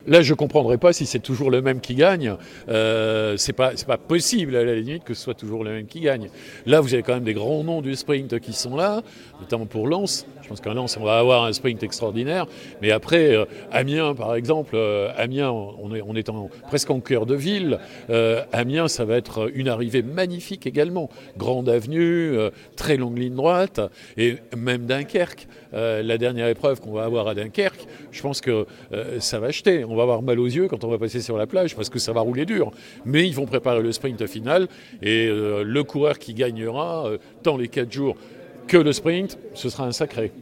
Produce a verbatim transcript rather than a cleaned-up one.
Là, je ne comprendrais pas si c'est toujours le même qui gagne. Euh, c'est pas, c'est pas possible, à la limite, que ce soit toujours le même qui gagne. Là, vous avez quand même des grands noms du sprint qui sont là, notamment pour Lens. Je pense qu'à Lens, on va avoir un sprint extraordinaire. Mais après, euh, Amiens, par exemple, euh, Amiens, on est, on est en, presque en cœur de ville. Euh, Amiens, ça va être une arrivée magnifique également. Grande avenue, euh, très longue ligne droite. Et même Dunkerque, euh, la dernière épreuve qu'on va avoir à Dunkerque, je pense que euh, ça va jeter. On va avoir mal aux yeux quand on va passer sur la plage parce que ça va rouler dur. Mais ils vont préparer le sprint final et euh, le coureur qui gagnera, euh, tant les quatre jours que le sprint, ce sera un sacré.